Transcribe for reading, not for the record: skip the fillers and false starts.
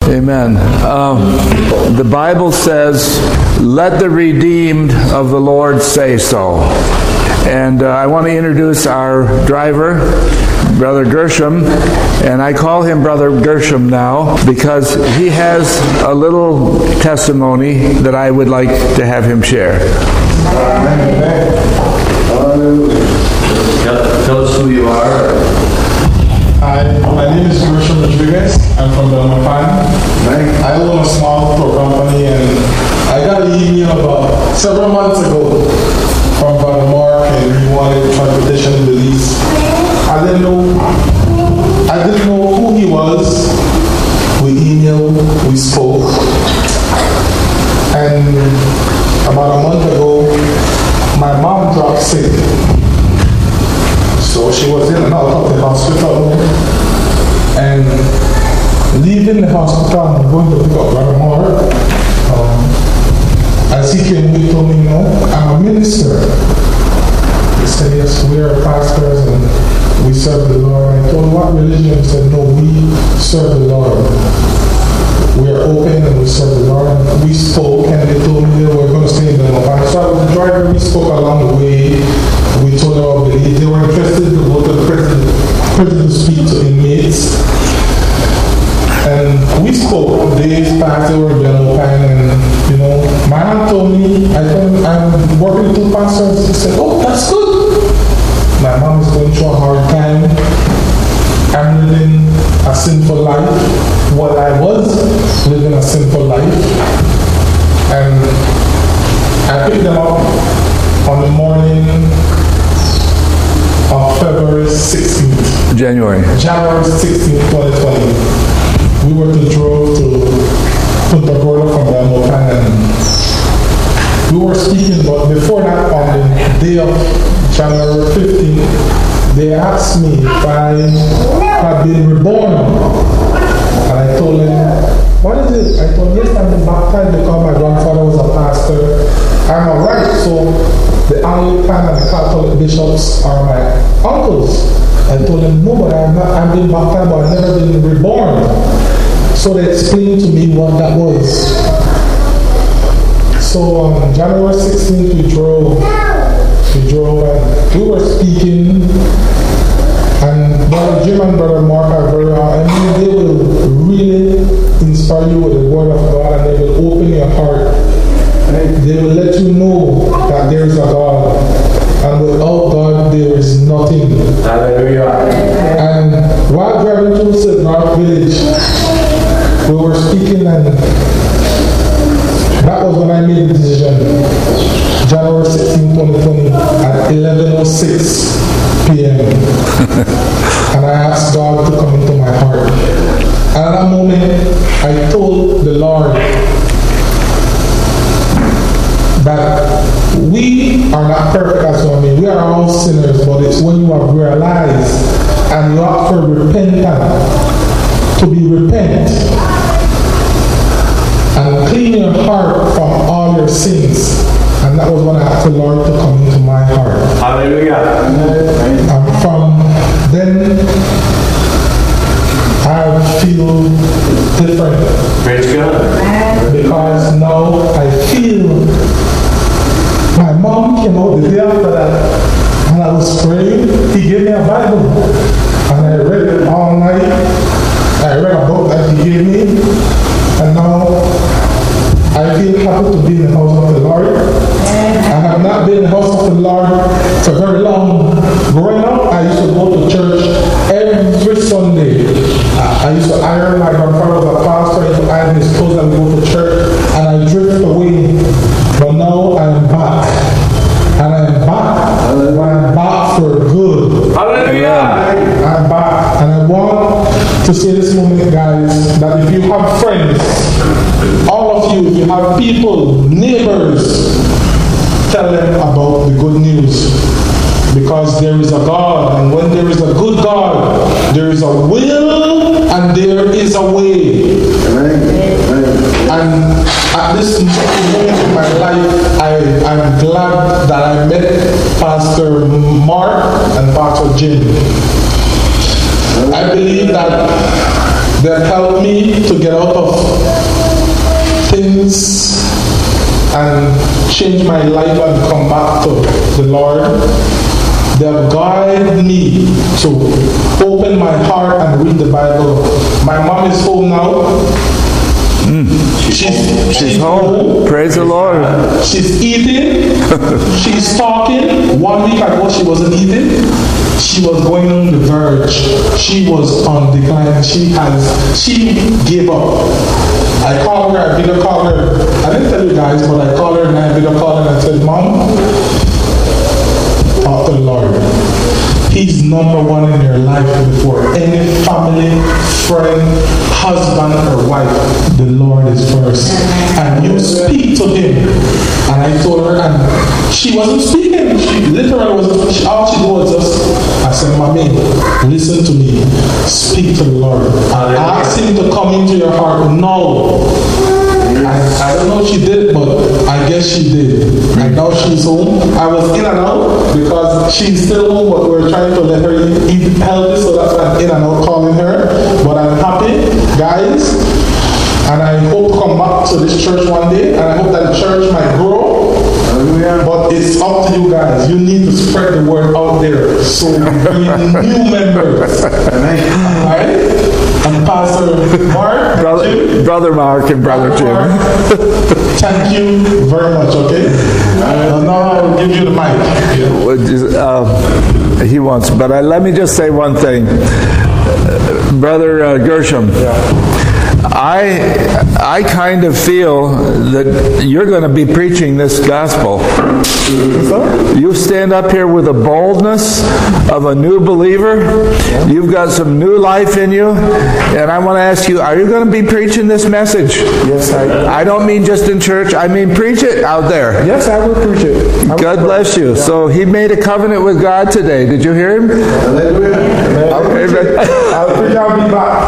Amen. The Bible says, "Let the redeemed of the Lord say so." And I want to introduce our driver, Brother Gershom, and I call him Brother Gershom now because he has a little testimony that I would like to have him share. Tell us who you are. Hi, my name is Gershom Rodriguez. I'm from Belmopan. I own a small tour company, and I got an email about several months ago from Brother Mark, and he wanted transportation in Belize. I didn't know who he was. We emailed, we spoke, and about a month ago, my mom dropped sick. So she was in and out of the hospital, and leaving the hospital, I'm going to pick up Brother Mark. As he came, he told me, "No, I'm a minister." He said, "Yes, we are pastors and we serve the Lord." I told him, "What religion?" He said, "No, we serve the Lord. We are open and we serve the Lord." And we spoke, and they told me they were going to stay in the Belmopan. So I was the driver. We spoke along the way. We told them about Belize. They were interested to go to the prison to speak to inmates. And we spoke. Days passed, they were in Belmopan, and my aunt told me, I told him, "I'm working with two pastors." He said, "Oh, that's good. My mom is going through a hard time. I'm living a sinful life." Well, I was living a sinful life. And I picked them up on the morning of February 16th. January 16th, 2020. We were to drove to Punta Gorda from Belmopan, and we were speaking, but before that, on the day of January 15th, they asked me if I had been reborn. And I told them, "What is it?" I told them, "Yes, I've been baptized because my grandfather was a pastor. I'm alright." So the Anglican and the Catholic bishops are my uncles. I told them, "No, but I've been baptized, but I've never been reborn." So they explained to me what that was. So on January 16th, we drove, and we were speaking, and Brother Jim and Brother Mark are they will really inspire you with the Word of God, and they will open your heart. They will let you know that there is a God, and without God there is nothing. Hallelujah. And while driving to St. Mark Village, we were speaking, and that was when I made the decision. January 16, 2020 at 11:06 p.m. And I asked God to come into my heart. And at that moment, I told the Lord that we are not perfect as well. We are all sinners, but it's when you have realized and you offer repentance to be repent and clean your heart from all your sins. And that was when I asked the Lord to come into my heart. Hallelujah. And from then, I feel different. Praise God. Because now I feel my mom came out the day after that, and I was praying. He gave me a Bible, and I read it all night. I read a book that he gave me, and now I feel happy to be in the house of the Lord. I have not been in the house of the Lord for very long. Growing up, I used to go to church every Sunday. I used to iron. My grandfather was a pastor. I used to iron his clothes and go to church, and I drift away. But now I am back. And I am back. And I'm back for good. Hallelujah. I'm back. And I want to say this moment, guys, that if you have friends, all of you, if you have people, neighbors, tell them about the good news. Because there is a God, and when there is a good God, there is a will and there is a way. And at this moment in my life, I'm glad that I met Pastor Mark and Pastor Jim. I believe that that helped me to get out of things and changed my life and come back to the Lord. They have guided me to open my heart and read the Bible. My mom is home now. She's home. Praise the Lord. She's eating. She's talking. 1 week ago she wasn't eating. She was going on the verge. She was on decline. She gave up. I called her, I video called her. I didn't tell you guys, but I called her and I video called her and I said, Mom, talk to the Lord. He's number one in your life before any family, friend, husband, or wife. The Lord is first. And you speak to him. And I told her, and she wasn't speaking. She literally wasn't. All she did was just, I said, Mommy, listen to me. Speak to the Lord. Ask him to come into your heart. No. I don't know if she did, but I guess she did. And now she's home. I was in and out because she's still home, but we're trying to let her eat healthy, so that's why I'm in and out calling her. But I'm happy, guys, and I hope to come back to this church one day, and I hope that the church might grow. But it's up to you guys. You need to spread the word out there so we bring new members. Alright? And Pastor Mark, Brother Mark and Brother Jim. Thank you very much, okay? Now I'll give you the mic. He wants, but let me just say one thing. Brother Gershom, I kind of feel that you're going to be preaching this gospel. You stand up here with a boldness of a new believer. You've got some new life in you. And I want to ask you, are you going to be preaching this message? Yes, I don't mean just in church. I mean preach it out there. Yes, I will preach it. God bless you. So he made a covenant with God today. Did you hear him? Hallelujah. Okay, I'll preach, I'll be back.